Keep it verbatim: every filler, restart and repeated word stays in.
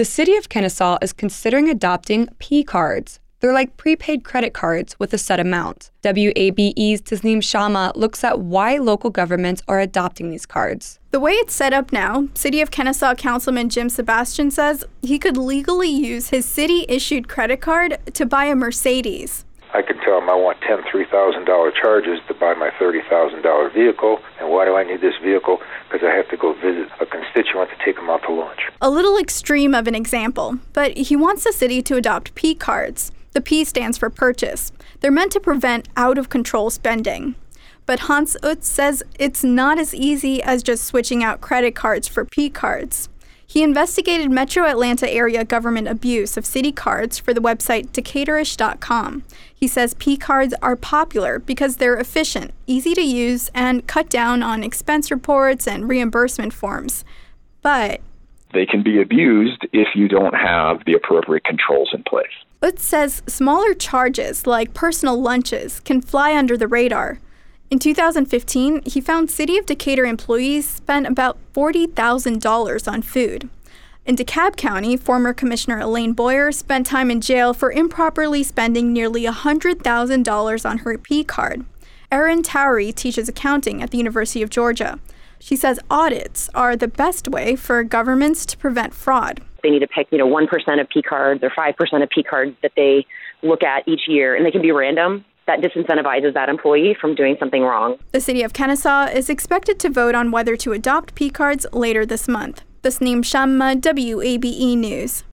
The city of Kennesaw is considering adopting P cards. They're like prepaid credit cards with a set amount. W A B E's Tasneem Sharma looks at why local governments are adopting these cards. The way it's set up now, City of Kennesaw Councilman Jim Sebastian says he could legally use his city-issued credit card to buy a Mercedes. I can tell them I want ten three thousand dollars charges to buy my thirty thousand dollars vehicle. And why do I need this vehicle? Because I have to go visit a constituent to take them out to lunch. A little extreme of an example, but he wants the city to adopt P cards. The P stands for purchase. They're meant to prevent out-of-control spending. But Hans Utz says it's not as easy as just switching out credit cards for P cards. He investigated Metro Atlanta area government abuse of city cards for the website Decatorish dot com. He says P cards are popular because they're efficient, easy to use, and cut down on expense reports and reimbursement forms. But they can be abused if you don't have the appropriate controls in place. Utz says smaller charges, like personal lunches, can fly under the radar. In two thousand fifteen, he found City of Decatur employees spent about forty thousand dollars on food. In DeKalb County, former Commissioner Elaine Boyer spent time in jail for improperly spending nearly one hundred thousand dollars on her P card. Erin Towery teaches accounting at the University of Georgia. She says audits are the best way for governments to prevent fraud. They need to pick, you know, one percent of P cards or five percent of P cards that they look at each year, and they can be random. That disincentivizes that employee from doing something wrong. The city of Kennesaw is expected to vote on whether to adopt P cards later this month. Tasneem Sharma, W A B E News.